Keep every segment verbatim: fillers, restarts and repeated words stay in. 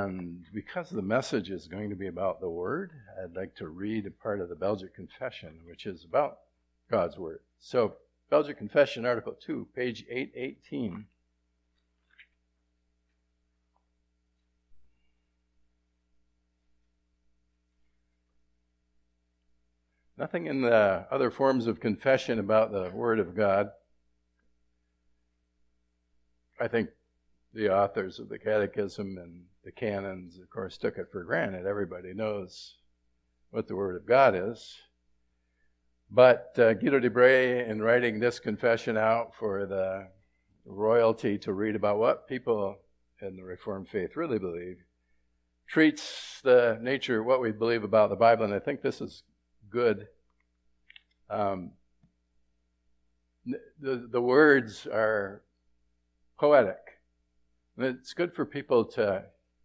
And because the message is going to be about the Word, I'd like to read a part of the Belgic Confession, which is about God's Word. So, Belgic Confession, Article two, page eight eighteen. Nothing in the other forms of confession about the Word of God. I think the authors of the Catechism and the canons, of course, took it for granted. Everybody knows what the Word of God is. But uh, Guido de Brès, in writing this confession out for the royalty to read about what people in the Reformed faith really believe, treats the nature of what we believe about the Bible, and I think this is good. Um, the, the words are poetic. And it's good for people to,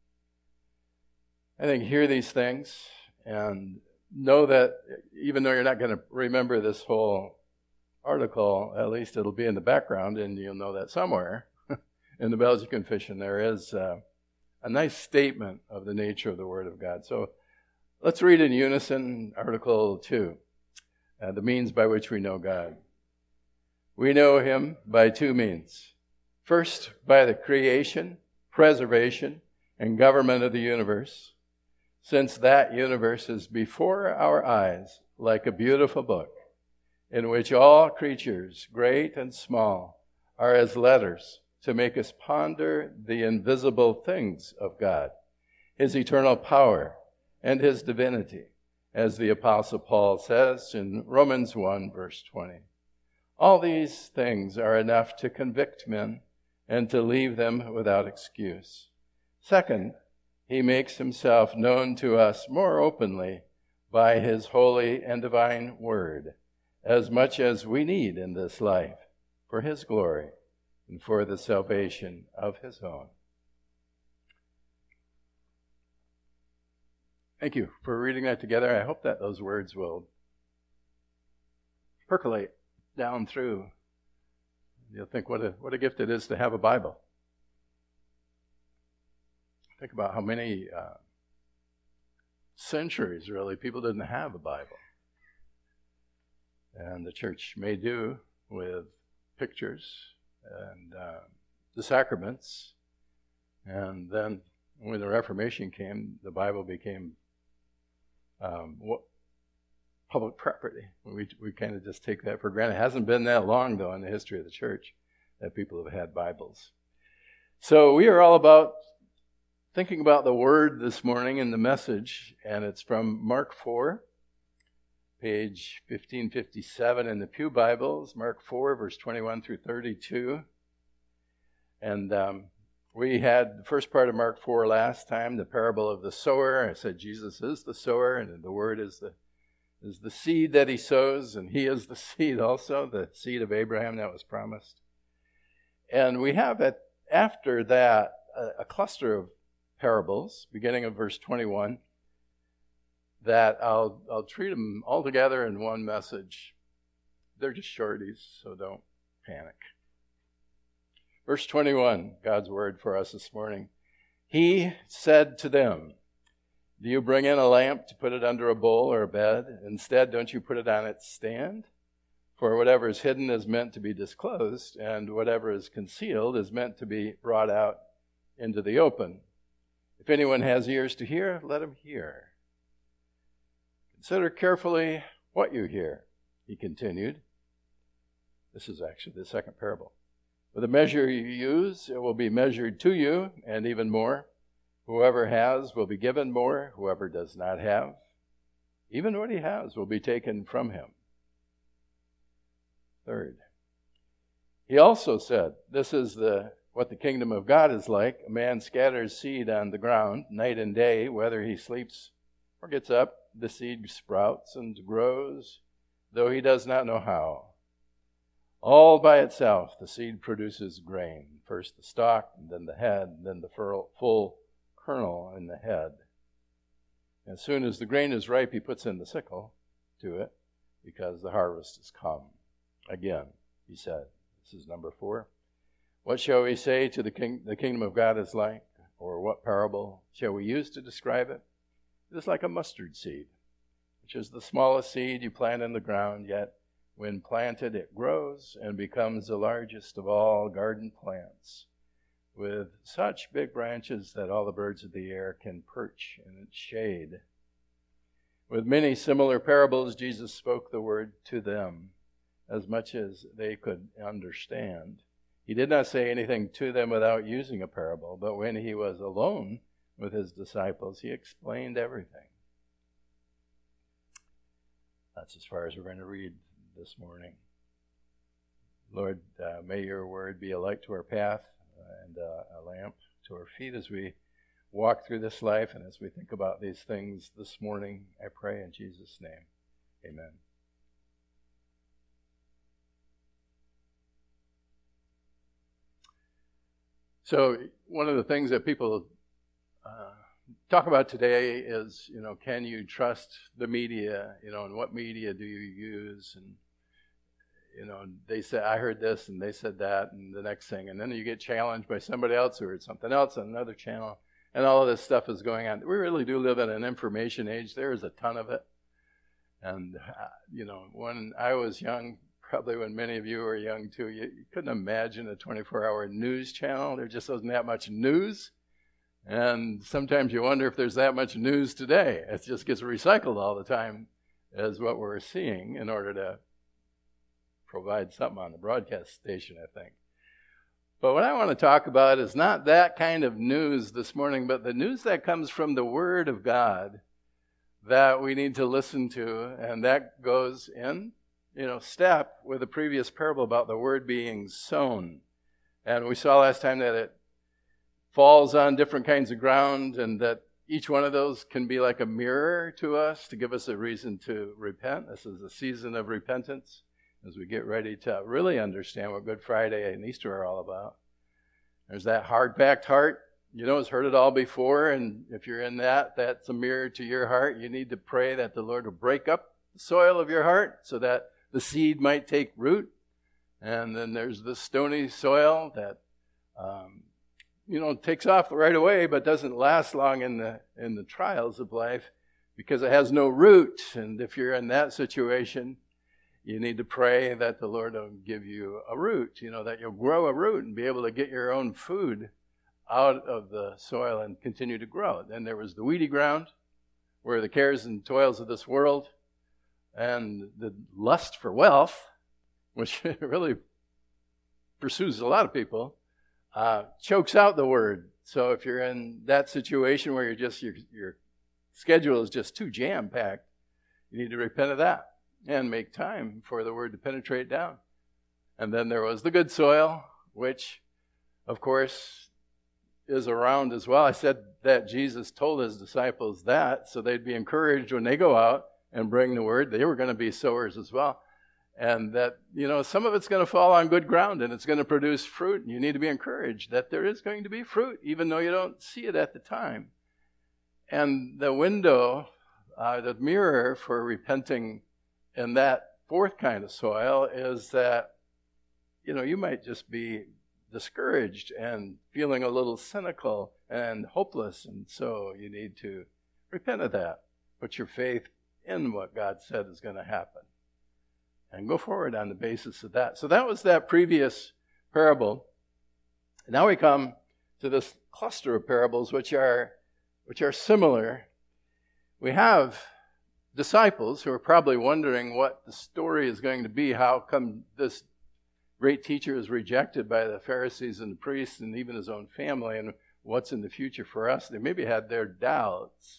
I think, hear these things and know that even though you're not going to remember this whole article, at least it'll be in the background, and you'll know that somewhere in the Belgic Confession there is uh, a nice statement of the nature of the Word of God. So let's read in unison Article two, uh, the means by which we know God. We know Him by two means. First, by the creation, preservation, and government of the universe, since that universe is before our eyes like a beautiful book, in which all creatures, great and small, are as letters to make us ponder the invisible things of God, His eternal power, and His divinity, as the Apostle Paul says in Romans one, verse twenty. All these things are enough to convict men and to leave them without excuse. Second, He makes Himself known to us more openly by His holy and divine Word, as much as we need in this life, for His glory and for the salvation of His own. Thank you for reading that together. I hope that those words will percolate down through. You'll think what a what a gift it is to have a Bible. Think about how many uh, centuries, really, people didn't have a Bible. And the church may do with pictures and uh, the sacraments. And then when the Reformation came, the Bible became um, what, public property. We we kind of just take that for granted. It hasn't been that long, though, in the history of the church that people have had Bibles. So we are all about thinking about the Word this morning in the message, and it's from Mark four, page fifteen fifty-seven in the Pew Bibles, Mark four, verse twenty-one through thirty-two. And um, we had the first part of Mark four last time, the parable of the sower. I said Jesus is the sower, and the Word is the is the seed that He sows, and He is the seed also, the seed of Abraham that was promised. And we have, at, after that, a, a cluster of parables, beginning of verse twenty-one, that I'll I'll treat them all together in one message. They're just shorties, so don't panic. Verse twenty-one, God's word for us this morning. He said to them, "Do you bring in a lamp to put it under a bowl or a bed? Instead, don't you put it on its stand? For whatever is hidden is meant to be disclosed, and whatever is concealed is meant to be brought out into the open. If anyone has ears to hear, let him hear. Consider carefully what you hear," he continued. This is actually the second parable. "With the measure you use, it will be measured to you, and even more. Whoever has will be given more. Whoever does not have, even what he has will be taken from him." Third, he also said, "This is the what the kingdom of God is like. A man scatters seed on the ground night and day. Whether he sleeps or gets up, the seed sprouts and grows, though he does not know how. All by itself, the seed produces grain. First the stalk, and then the head, and then the full kernel in the head. As soon as the grain is ripe, he puts in the sickle to it, because the harvest has come." Again, he said, this is number four, "What shall we say to the king? The kingdom of God is like? or what parable shall we use to describe it? It is like a mustard seed, which is the smallest seed you plant in the ground, yet when planted it grows and becomes the largest of all garden plants, with such big branches that all the birds of the air can perch in its shade. With many similar parables, Jesus spoke the word to them as much as they could understand. He did not say anything to them without using a parable, but when he was alone with his disciples, he explained everything. That's as far as we're going to read this morning. Lord, uh, may your word be a light to our path and uh, a lamp to our feet as we walk through this life and as we think about these things this morning. I pray in Jesus' name. Amen. So one of the things that people uh, talk about today is, you know, can you trust the media? You know, and what media do you use? And, you know, they say, I heard this and they said that and the next thing. And then you get challenged by somebody else who heard something else on another channel. And all of this stuff is going on. We really do live in an information age. There is a ton of it. And, uh, you know, when I was young, probably when many of you were young too, you, you couldn't imagine a twenty-four hour news channel. There just wasn't that much news. And sometimes you wonder if there's that much news today. It just gets recycled all the time as what we're seeing in order to provide something on the broadcast station, I think. But what I want to talk about is not that kind of news this morning, but the news that comes from the Word of God that we need to listen to, and that goes in, you know, step with the previous parable about the word being sown. And we saw last time that it falls on different kinds of ground, and that each one of those can be like a mirror to us to give us a reason to repent. This is a season of repentance as we get ready to really understand what Good Friday and Easter are all about. There's that hard-packed heart. You know, it's heard it all before, and if you're in that, that's a mirror to your heart. You need to pray that the Lord will break up the soil of your heart so that the seed might take root. And then there's the stony soil that, um, you know, takes off right away, but doesn't last long in the in the trials of life because it has no root. And if you're in that situation, you need to pray that the Lord will give you a root, you know, that you'll grow a root and be able to get your own food out of the soil and continue to grow. Then there was the weedy ground, where the cares and toils of this world and the lust for wealth, which really pursues a lot of people, uh, chokes out the word. So if you're in that situation where you're just your, your schedule is just too jam-packed, you need to repent of that and make time for the word to penetrate down. And then there was the good soil, which, of course, is around as well. I said that Jesus told his disciples that, so they'd be encouraged when they go out and bring the word. They were going to be sowers as well. And that, you know, some of it's going to fall on good ground and it's going to produce fruit. And you need to be encouraged that there is going to be fruit, even though you don't see it at the time. And the window, uh, the mirror for repenting in that fourth kind of soil is that, you know, you might just be discouraged and feeling a little cynical and hopeless. And so you need to repent of that. Put your faith in what God said is going to happen. And go forward on the basis of that. So that was that previous parable. And now we come to this cluster of parables which are which are similar. We have disciples who are probably wondering what the story is going to be. How come this great teacher is rejected by the Pharisees and the priests and even his own family, and what's in the future for us? They maybe had their doubts.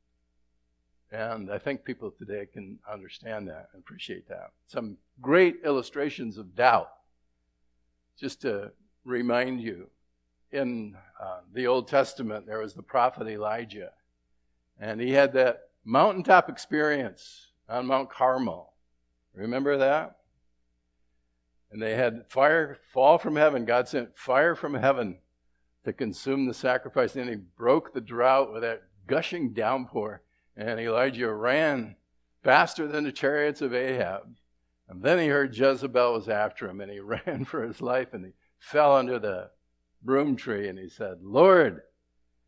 And I think people today can understand that and appreciate that. Some great illustrations of doubt. Just to remind you, in uh, the Old Testament, there was the prophet Elijah. And he had that mountaintop experience on Mount Carmel. Remember that? And they had fire fall from heaven. God sent fire from heaven to consume the sacrifice. And then he broke the drought with that gushing downpour. And Elijah ran faster than the chariots of Ahab. And then he heard Jezebel was after him, and he ran for his life, and he fell under the broom tree, and he said, Lord,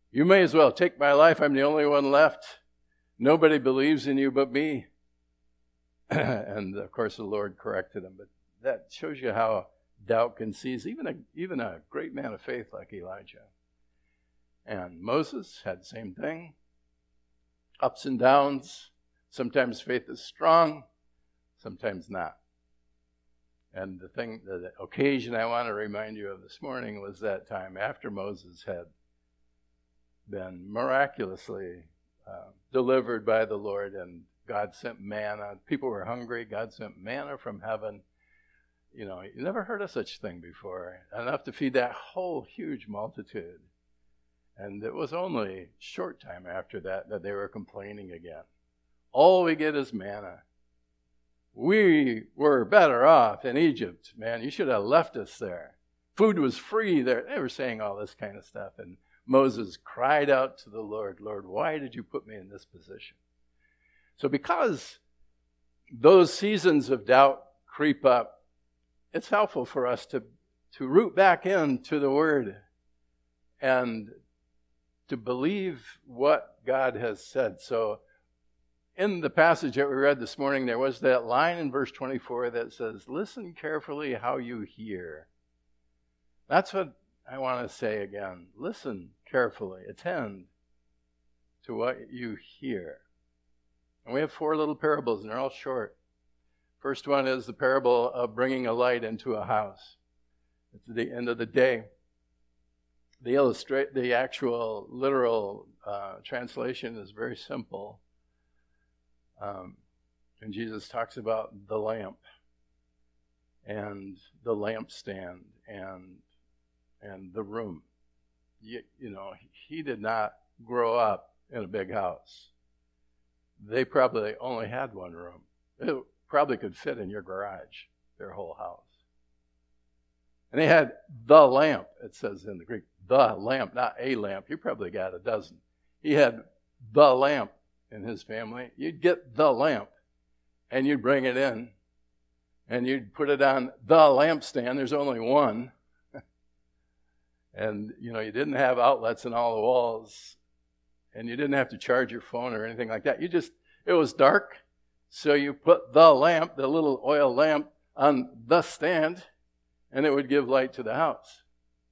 You may as well take my life. I'm the only one left. Nobody believes in you but me. And, of course, the Lord corrected him. But that shows you how doubt can seize even a, even a great man of faith like Elijah. And Moses had the same thing. Ups and downs. Sometimes faith is strong, sometimes not. And the thing, the occasion I want to remind you of this morning was that time after Moses had been miraculously uh, delivered by the Lord, and God sent manna. People were hungry. God sent manna from heaven. You know, you never heard of such thing before. Enough to feed that whole huge multitude. And it was only a short time after that that they were complaining again. All we get is manna. We were better off in Egypt, man. You should have left us there. Food was free there. They were saying all this kind of stuff. And Moses cried out to the Lord, Lord, why did you put me in this position? So because those seasons of doubt creep up, it's helpful for us to, to root back into the Word and to believe what God has said. So in the passage that we read this morning, there was that line in verse twenty-four that says, listen carefully how you hear. That's what I want to say again. Listen carefully. Attend to what you hear. And we have four little parables, and they're all short. First one is the parable of bringing a light into a house. It's at the end of the day. The illustrate, the actual literal uh, translation is very simple. Um, and Jesus talks about the lamp and the lampstand and and the room. You, you know, he did not grow up in a big house. They probably only had one room. It probably could fit in your garage, their whole house. And they had the lamp, it says in the Greek, the lamp, not a lamp. You probably got a dozen. He had the lamp in his family. You'd get the lamp, and you'd bring it in, and you'd put it on the lampstand. There's only one. And, you know, you didn't have outlets in all the walls, and you didn't have to charge your phone or anything like that. You just, it was dark, so you put the lamp, the little oil lamp, on the stand, and it would give light to the house.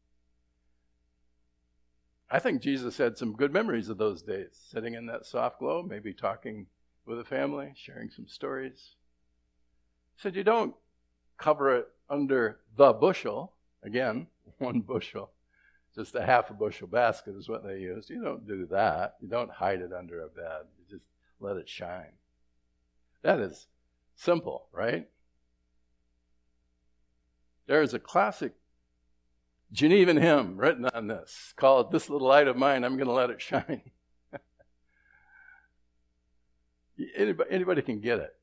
I think Jesus had some good memories of those days, sitting in that soft glow, maybe talking with a family, sharing some stories. He said, you don't cover it under the bushel. Again, one bushel. Just a half a bushel basket is what they used. You don't do that. You don't hide it under a bed. You just let it shine. That is simple, right? There is a classic Genevan hymn written on this called This Little Light of Mine, I'm going to Let It Shine. anybody, anybody can get it.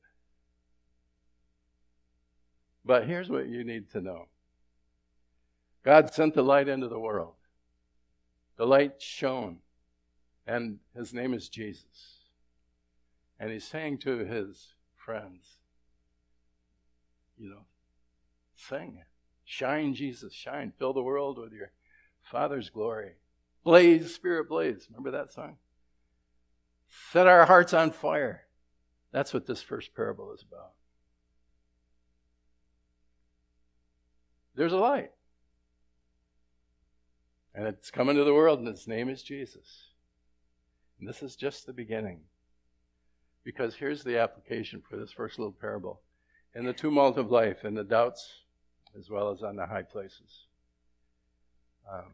But here's what you need to know. God sent the light into the world. The light shone, and his name is Jesus. And he's saying to his friends, you know, sing, shine Jesus, shine, fill the world with your Father's glory. Blaze, Spirit blaze. Remember that song? Set our hearts on fire. That's what this first parable is about. There's a light. And it's come into the world, and its name is Jesus. And this is just the beginning. Because here's the application for this first little parable. In the tumult of life, in the doubts, as well as on the high places. Um,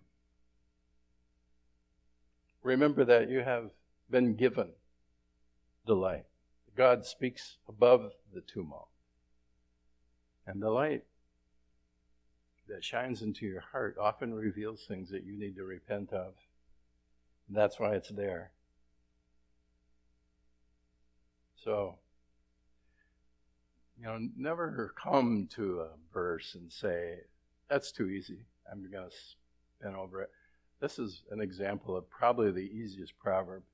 remember that you have been given the light. God speaks above the tumult. And the light that shines into your heart often reveals things that you need to repent of. And that's why it's there. So, you know, never come to a verse and say, that's too easy. I'm going to spin over it. This is an example of probably the easiest proverb.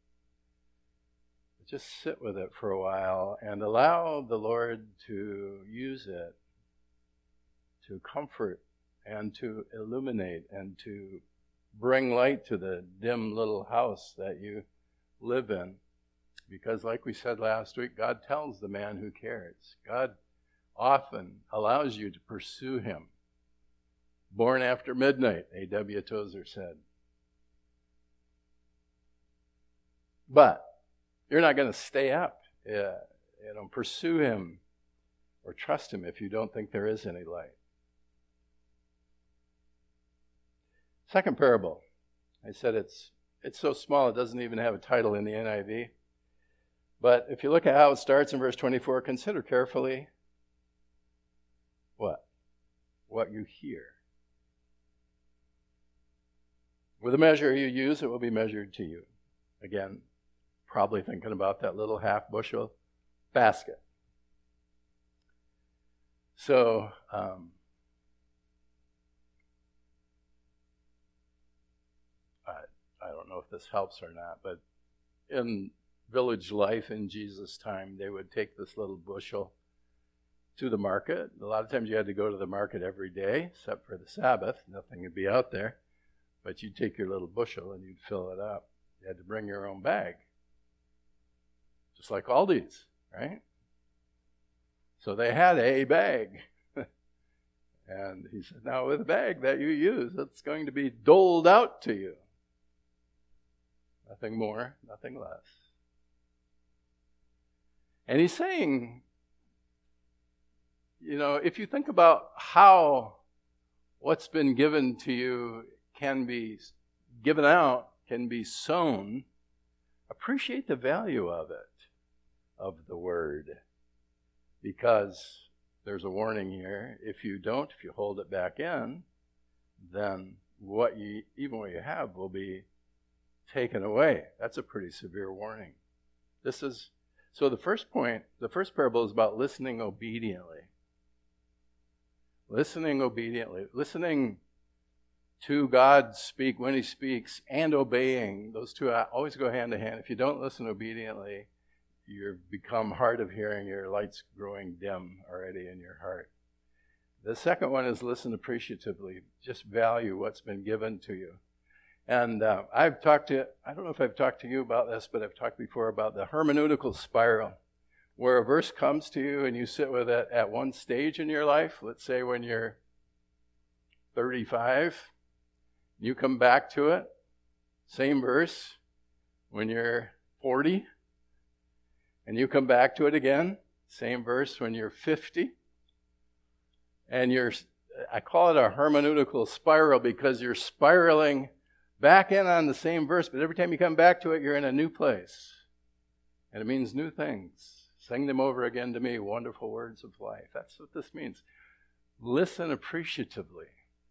Just sit with it for a while and allow the Lord to use it to comfort and to illuminate and to bring light to the dim little house that you live in. Because like we said last week, God tells the man who cares. God often allows you to pursue him. Born after midnight, A W Tozer said. But you're not going to stay up, uh, you know, pursue him or trust him if you don't think there is any light. Second parable. I said it's it's so small it doesn't even have a title in the N I V. But if you look at how it starts in verse twenty-four, consider carefully what? What you hear. With the measure you use, it will be measured to you. Again, probably thinking about that little half bushel basket. So, um, I, I don't know if this helps or not, but in village life in Jesus' time, they would take this little bushel to the market. A lot of times you had to go to the market every day, except for the Sabbath. Nothing would be out there. But you'd take your little bushel and you'd fill it up. You had to bring your own bag. Just like Aldi's, right? So they had a bag. And he said, now with the bag that you use, it's going to be doled out to you. Nothing more, nothing less. And he's saying, you know, if you think about how what's been given to you can be given out, can be sown, appreciate the value of it, of the word. Because there's a warning here. If you don't, if you hold it back in, then what you, even what you have will be taken away. That's a pretty severe warning. This is, so the first point, the first parable is about listening obediently. Listening obediently. Listening to God speak when he speaks and obeying. Those two always go hand in hand. If you don't listen obediently, you've become hard of hearing, your light's growing dim already in your heart. The second one is listen appreciatively. Just value what's been given to you. And uh, I've talked to, I don't know if I've talked to you about this, but I've talked before about the hermeneutical spiral, where a verse comes to you and you sit with it at one stage in your life. Let's say when you're thirty-five, you come back to it, same verse, when you're forty, and you come back to it again, same verse when you're fifty. And you're, I call it a hermeneutical spiral because you're spiraling back in on the same verse, but every time you come back to it, you're in a new place. And it means new things. Sing them over again to me, wonderful words of life. That's what this means. Listen appreciatively.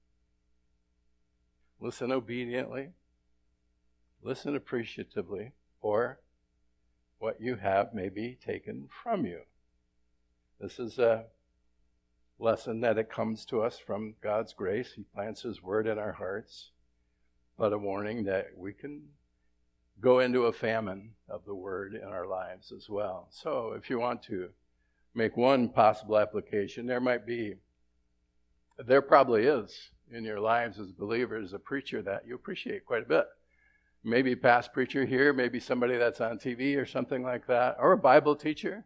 Listen obediently. Listen appreciatively, or what you have may be taken from you. This is a lesson that it comes to us from God's grace. He plants his word in our hearts, but a warning that we can go into a famine of the word in our lives as well. So if you want to make one possible application, there might be, there probably is in your lives as believers a preacher that you appreciate quite a bit. Maybe a past preacher here, maybe somebody that's on T V or something like that, or a Bible teacher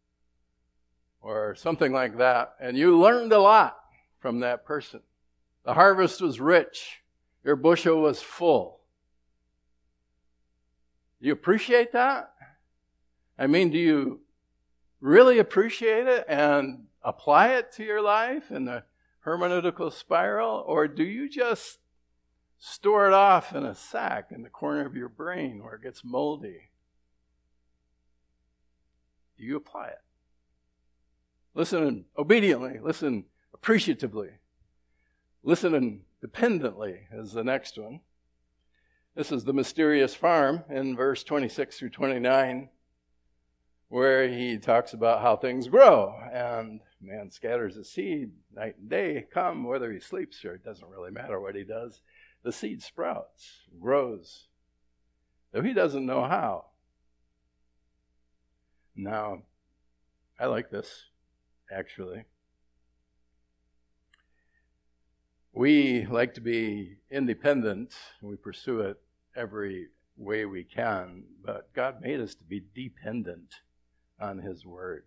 or something like that, and you learned a lot from that person. The harvest was rich. Your bushel was full. Do you appreciate that? I mean, do you really appreciate it and apply it to your life in the hermeneutical spiral? Or do you just store it off in a sack in the corner of your brain where it gets moldy? Do you apply it? Listen obediently. Listen appreciatively. Listen dependently is the next one. This is the mysterious farm in verse twenty-six through twenty-nine, where he talks about how things grow. And man scatters a seed night and day, come, whether he sleeps or it doesn't really matter what he does. The seed sprouts, grows, though he doesn't know how. Now, I like this, actually. We like to be independent, and we pursue it every way we can, but God made us to be dependent on His Word.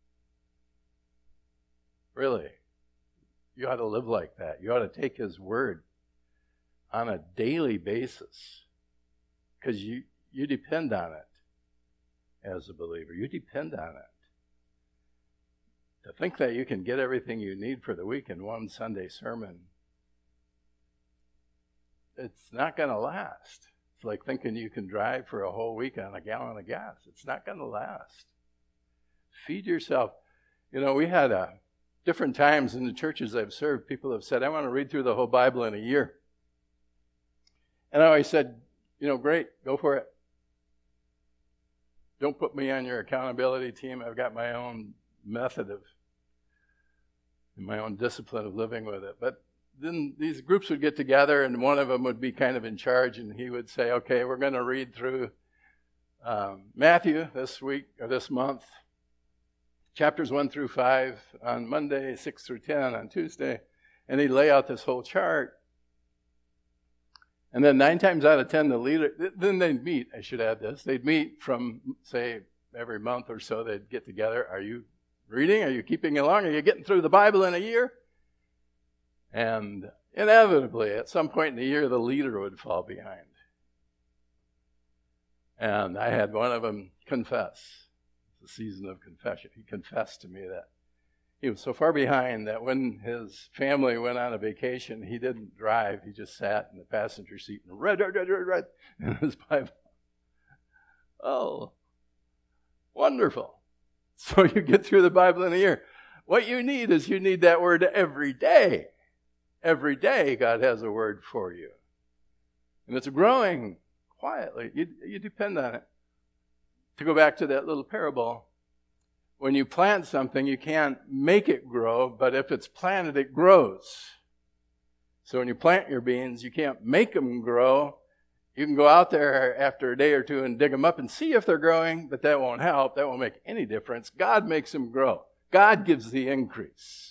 Really, you ought to live like that. You ought to take His Word on a daily basis, because you, you depend on it as a believer. You depend on it. To think that you can get everything you need for the week in one Sunday sermon, it's not going to last. It's like thinking you can drive for a whole week on a gallon of gas. It's not going to last. Feed yourself. You know, we had a different times in the churches I've served, people have said, I want to read through the whole Bible in a year. And I always said, you know, great, go for it. Don't put me on your accountability team. I've got my own method of, my own discipline of living with it. But then these groups would get together, and one of them would be kind of in charge, and he would say, okay, we're going to read through um, Matthew this week, or this month, chapters one through five on Monday, six through ten on Tuesday, and he'd lay out this whole chart. And then nine times out of ten, the leader, then they'd meet, I should add this, they'd meet from, say, every month or so, they'd get together. Are you reading? Are you keeping along? Are you getting through the Bible in a year? And inevitably, at some point in the year, the leader would fall behind. And I had one of them confess. It's a season of confession. He confessed to me that he was so far behind that when his family went on a vacation, he didn't drive. He just sat in the passenger seat and read, read, read, read, read in his Bible. Oh, wonderful. So you get through the Bible in a year. What you need is you need that word every day. Every day God has a word for you. And it's growing quietly. You, you depend on it. To go back to that little parable, when you plant something, you can't make it grow, but if it's planted, it grows. So when you plant your beans, you can't make them grow. You can go out there after a day or two and dig them up and see if they're growing, but that won't help. That won't make any difference. God makes them grow. God gives the increase.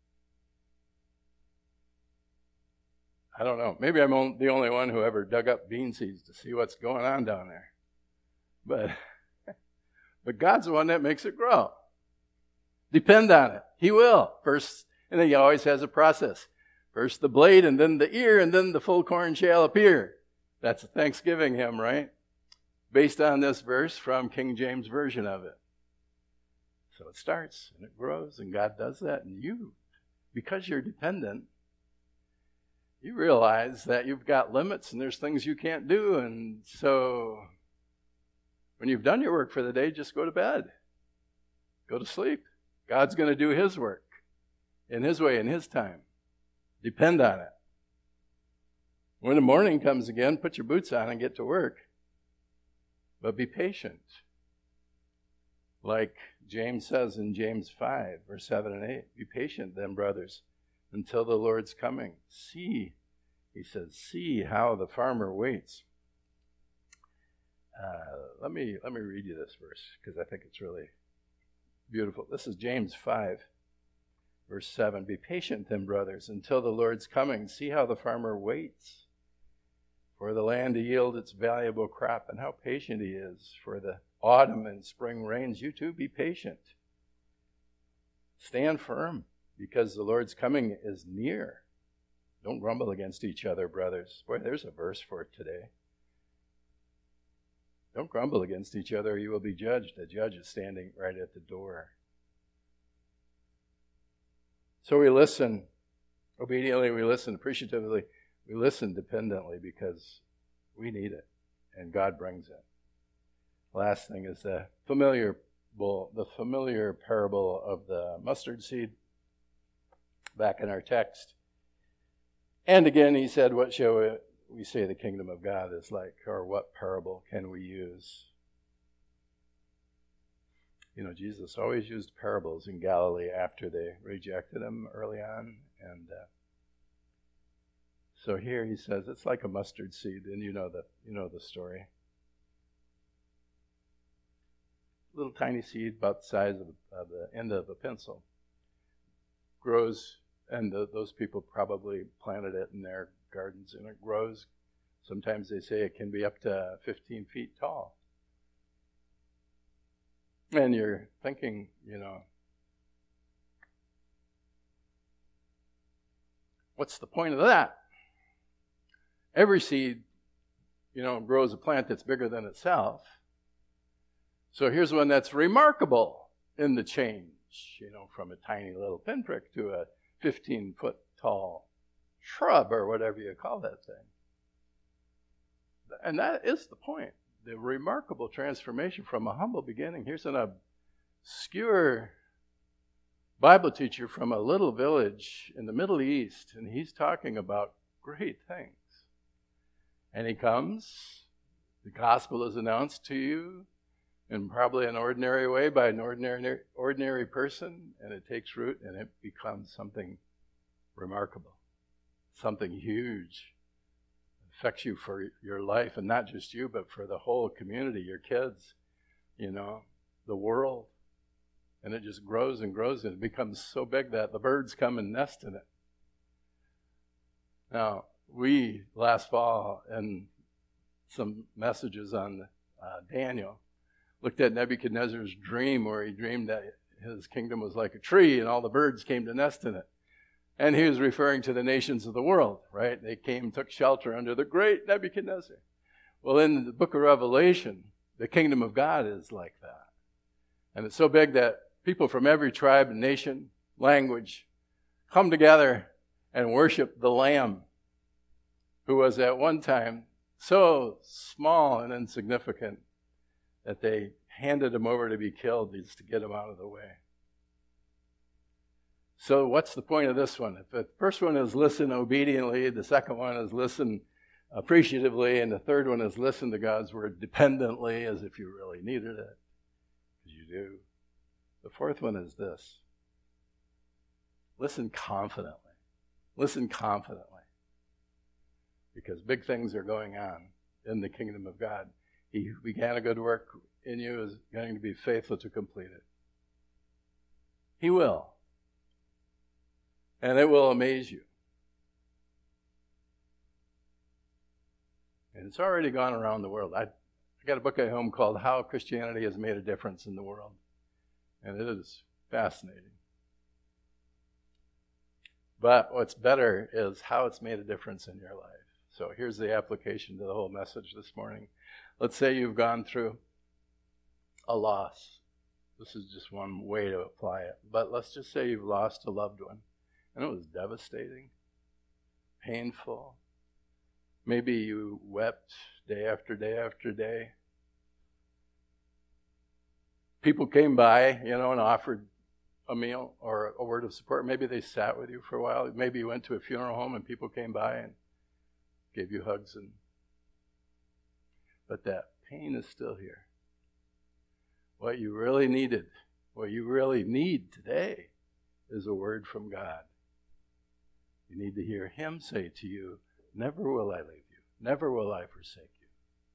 I don't know. Maybe I'm the only one who ever dug up bean seeds to see what's going on down there. But, but God's the one that makes it grow. Depend on it. He will. First, and He always has a process. First the blade, and then the ear, and then the full corn shall appear. That's a Thanksgiving hymn, right? Based on this verse from King James Version of it. So it starts, and it grows, and God does that. And you, because you're dependent, you realize that you've got limits and there's things you can't do. And so when you've done your work for the day, just go to bed. Go to sleep. God's going to do His work in His way, in His time. Depend on it. When the morning comes again, put your boots on and get to work. But be patient. Like James says in James five, verse seven and eight. Be patient then, brothers, until the Lord's coming. See, he says, see how the farmer waits. Uh, let me let me read you this verse, because I think it's really beautiful. This is James five, verse seven. Be patient then, brothers, until the Lord's coming. See how the farmer waits for the land to yield its valuable crop, and how patient he is for the autumn and spring rains. You too, be patient. Stand firm, because the Lord's coming is near. Don't grumble against each other, brothers. Boy, there's a verse for today. Don't grumble against each other, or you will be judged. The judge is standing right at the door. So we listen obediently, we listen appreciatively, we listen dependently, because we need it, and God brings it. Last thing is the familiar bull, the familiar parable of the mustard seed, back in our text. And again, he said, what shall we, we say the kingdom of God is like, or what parable can we use? You know, Jesus always used parables in Galilee after they rejected him early on. And uh, so here he says, it's like a mustard seed, and you know the, you know the story. Little tiny seed about the size of, of the end of a pencil. Grows and the, those people probably planted it in their gardens, and it grows. Sometimes they say it can be up to fifteen feet tall. And you're thinking, you know, what's the point of that? Every seed, you know, grows a plant that's bigger than itself. So here's one that's remarkable in the change, you know, from a tiny little pinprick to a fifteen-foot tall shrub or whatever you call that thing. And that is the point. The remarkable transformation from a humble beginning. Here's an obscure Bible teacher from a little village in the Middle East, and he's talking about great things. And he comes, the gospel is announced to you in probably an ordinary way by an ordinary ordinary person, and it takes root and it becomes something remarkable, something huge. Affects you for your life, and not just you, but for the whole community, your kids, you know, the world. And it just grows and grows, and it becomes so big that the birds come and nest in it. Now, we, last fall, in some messages on uh, Daniel, looked at Nebuchadnezzar's dream where he dreamed that his kingdom was like a tree and all the birds came to nest in it. And he was referring to the nations of the world, right? They came, took shelter under the great Nebuchadnezzar. Well, in the book of Revelation, the kingdom of God is like that. And it's so big that people from every tribe, nation, language come together and worship the Lamb, who was at one time so small and insignificant that they handed him over to be killed just to get him out of the way. So what's the point of this one? If the first one is listen obediently, the second one is listen appreciatively, and the third one is listen to God's word dependently, as if you really needed it, because you do. The fourth one is this. Listen confidently. Listen confidently. Because big things are going on in the kingdom of God. He who began a good work in you is going to be faithful to complete it. He will. And it will amaze you. And it's already gone around the world. I, I got a book at home called How Christianity Has Made a Difference in the World. And it is fascinating. But what's better is how it's made a difference in your life. So here's the application to the whole message this morning. Let's say you've gone through a loss. This is just one way to apply it. But let's just say you've lost a loved one. And it was devastating, painful. Maybe you wept day after day after day. People came by, you know, and offered a meal or a word of support. Maybe they sat with you for a while. Maybe you went to a funeral home and people came by and gave you hugs. And but that pain is still here. What you really needed, what you really need today is a word from God. You need to hear him say to you, never will I leave you. Never will I forsake you.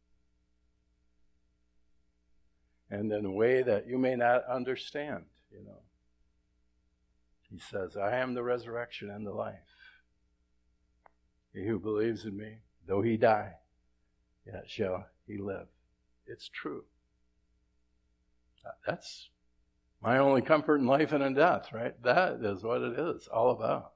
And in a way that you may not understand, you know. He says, I am the resurrection and the life. He who believes in me, though he die, yet shall he live. It's true. That's my only comfort in life and in death, right? That is what it is all about.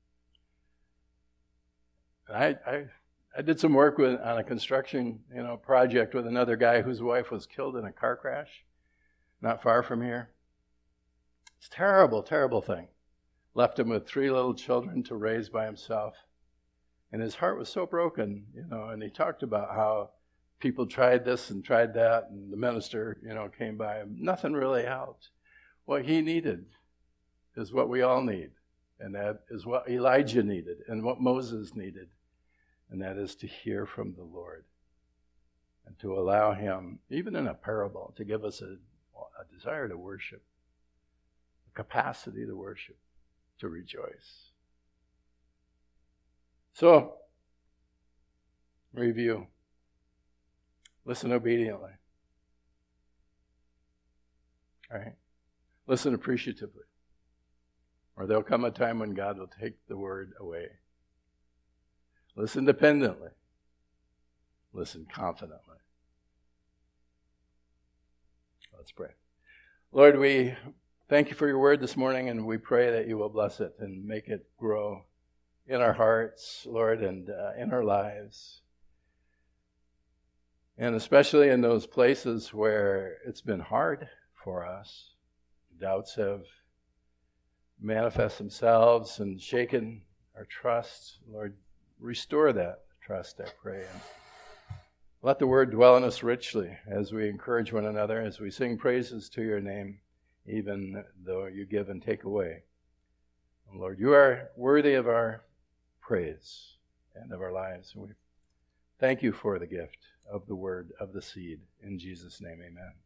I, I I did some work with on a construction, you know, project with another guy whose wife was killed in a car crash, not far from here. It's a terrible, terrible thing. Left him with three little children to raise by himself, and his heart was so broken, you know. And he talked about how people tried this and tried that, and the minister, you know, came by him. Nothing really helped. What he needed is what we all need. And that is what Elijah needed and what Moses needed. And that is to hear from the Lord. And to allow him, even in a parable, to give us a, a desire to worship. A capacity to worship. To rejoice. So, review. Listen obediently. All right? Listen appreciatively. or there'll come a time when God will take the word away. Listen dependently. Listen confidently. Let's pray. Lord, we thank you for your word this morning, and we pray that you will bless it and make it grow in our hearts, Lord, and uh, in our lives. And especially in those places where it's been hard for us. Doubts have manifest themselves and shaken our trust. Lord, restore that trust, I pray. And let the word dwell in us richly as we encourage one another, as we sing praises to your name, even though you give and take away. And Lord, you are worthy of our praise and of our lives. And we thank you for the gift of the word, of the seed. In Jesus' name, amen.